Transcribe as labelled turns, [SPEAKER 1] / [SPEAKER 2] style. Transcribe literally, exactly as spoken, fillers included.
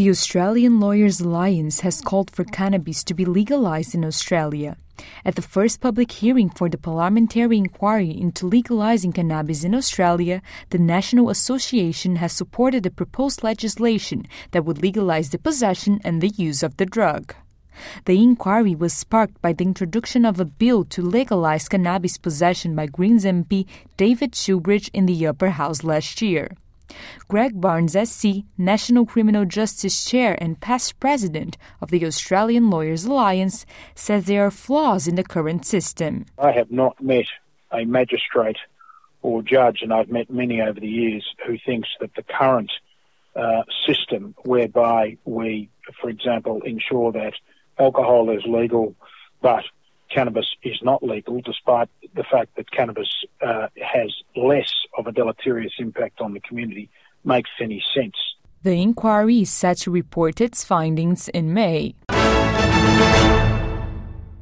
[SPEAKER 1] The Australian Lawyers Alliance has called for cannabis to be legalized in Australia. At the first public hearing for the parliamentary inquiry into legalizing cannabis in Australia, the National Association has supported the proposed legislation that would legalize the possession and the use of the drug. The inquiry was sparked by the introduction of a bill to legalize cannabis possession by Greens M P David Shoebridge in the Upper House last year. Greg Barnes S C, National Criminal Justice Chair and past president of the Australian Lawyers Alliance, says there are flaws in the current system.
[SPEAKER 2] I have not met a magistrate or judge, and I've met many over the years, who thinks that the current uh, system whereby we, for example, ensure that alcohol is legal but cannabis is not legal, despite the fact that cannabis uh, has less of a deleterious impact on the community, makes any sense.
[SPEAKER 1] The inquiry is set to report its findings in May.